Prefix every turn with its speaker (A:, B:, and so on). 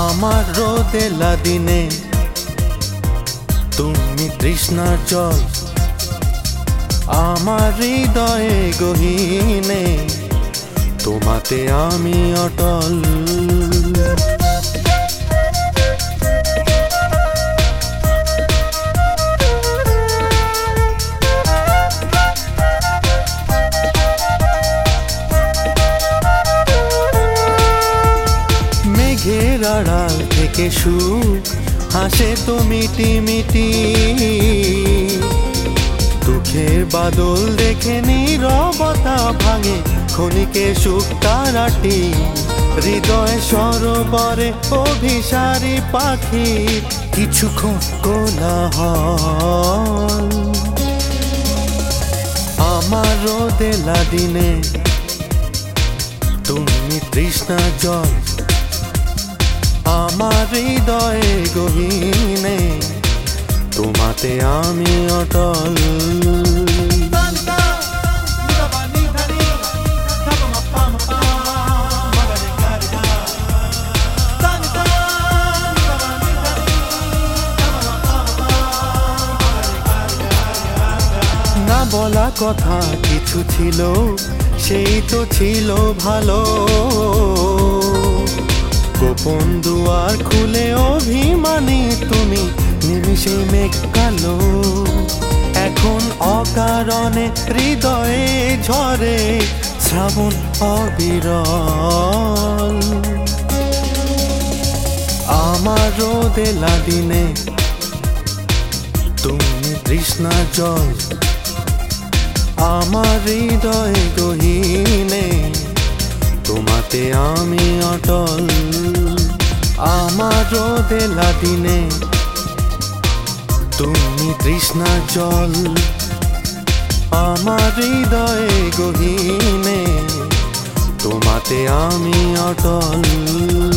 A: আমার রোদেলা দিনে তুমি তৃষ্ণার জল, আমার হৃদয়ে গহীনে তোমাতে আমি অটল। মেঘের আড়াল থেকে সুখ হাসে তো মিটি মিটি, দুঃখের বাদল দেখে নীরবতা ভাঙে ক্ষণিকে সুখ তারাটি। হৃদয় সরোবরে অভিসারী পাখি কিছুক্ষণ কোলাহল। আমার রোদেলা দিনে তুমি তৃষ্ণা জল, আমার হৃদয়ে গহীনে তোমাতে আমি অটল। না বলা কথা কিছু ছিল, সেই তো ছিল ভালো। গোপন দুয়ার খুলে অভিমানী তুমি নিমিষে মেঘ কালো। এখন অকারণে হৃদয়ে ঝরে শ্রাবণ অবিরল। আমার রোদেলা দিনে তুমি তৃষ্ণা জল, আমার হৃদয়ে গহীনে তোমাতে আমি অটল। আমার রোদেলা দিনে তুমি তৃষ্ণা জল, আমার হৃদয়ে গহীনে তোমাতে আমি অটল।